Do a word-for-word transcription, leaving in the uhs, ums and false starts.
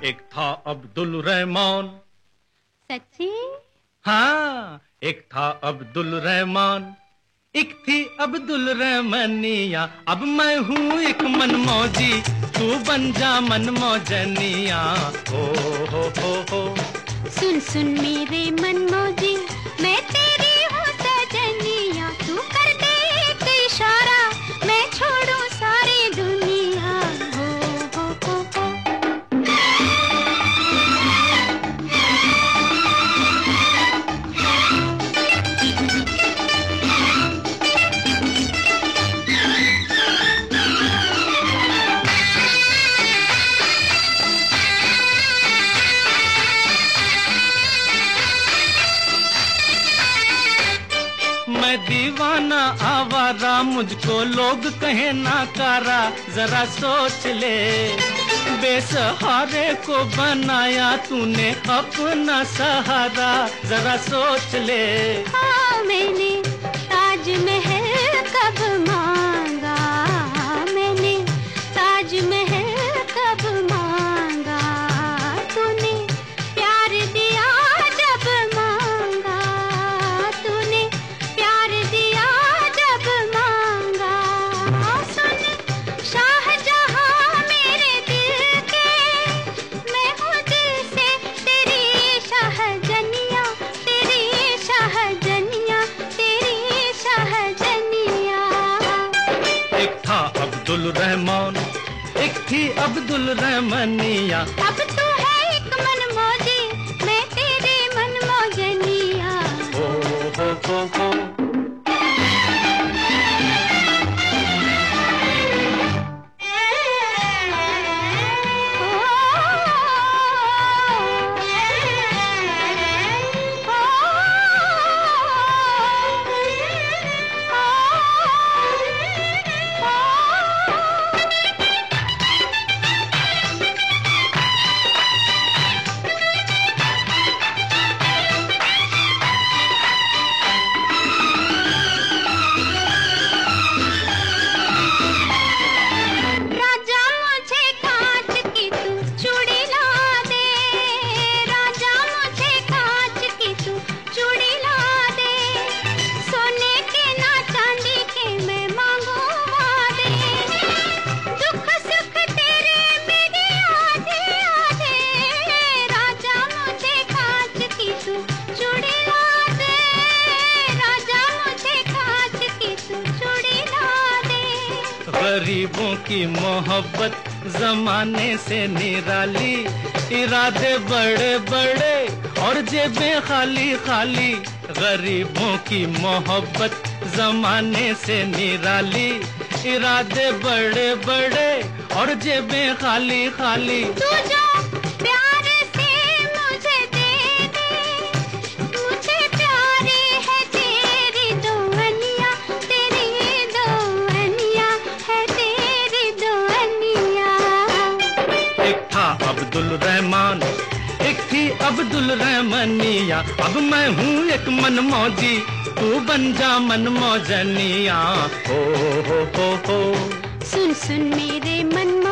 एक था अब्दुल रहमान। सच्ची? हाँ, एक था अब्दुल रहमान, एक थी अब्दुल रहमानिया। अब मैं हूँ एक मनमौजी, तू बन जा मनमौजनिया। हो हो हो हो। सुन सुन मेरे मनमौजी, मैं तेरी हूँ सजनिया। तू कर दे एक इशारा, मैं छोड़ूं सारी दुनिया। हो हो हो हो। मैं दीवाना आवारा, मुझको लोग कहे नाकारा। जरा सोच ले, बेसहारे को बनाया तूने अपना सहारा। जरा सोच ले। हाँ, मैंने ताजमहल कब मांगा, मैंने ताजमहल कब मांगा। तूने प्यार दिया जब मांगा, तूने प्यार दिया जब मांगा। सुन शाहजहां मेरे दिल के, मैं हूँ दिल से तेरी शाहजनिया, तेरी शाहजनिया, तेरी शाहजनिया। एक था अब्दुल रहमान, एक थी अब्दुल रहमानिया। अब तू है एक मनमौजी, मैं तेरी मनमौजनिया। हो हो हो हो। गरीबों की मोहब्बत जमाने से निराली, इरादे बड़े बड़े और जेबें खाली खाली। गरीबों की मोहब्बत जमाने से निराली, इरादे बड़े बड़े और जेबें खाली खाली। तू जो प्यार से मुझे दे दे, मुझे प्यारी है तेरी दुआनिया, तेरी दुआनिया है तेरी दुआनिया। एक था अब्दुल रहमान, एक थी अब्दुल रहमानिया। अब मैं हूँ एक मनमौजी, तू बन जा मनमौजनिया। हो हो हो हो। सुन सुन मेरे मनमौजी,